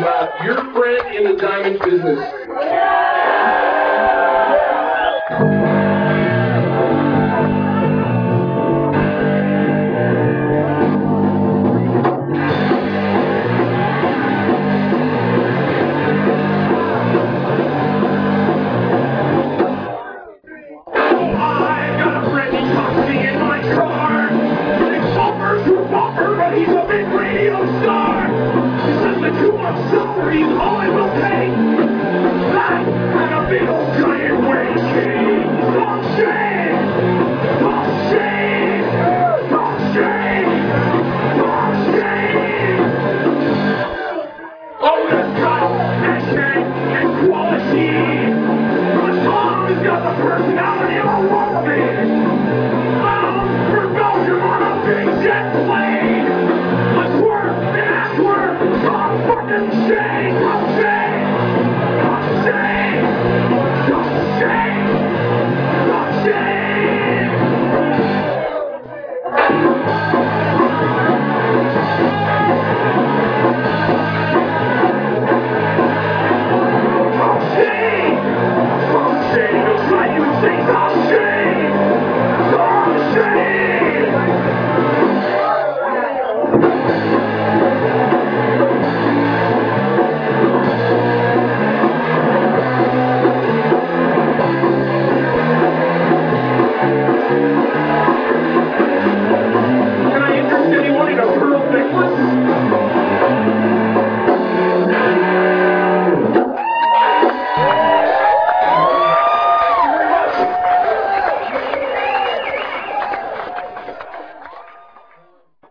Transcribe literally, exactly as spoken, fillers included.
about your friend in the diamond business. I've got a friend, he talks to me in my car. He offers to offer, but he's a bit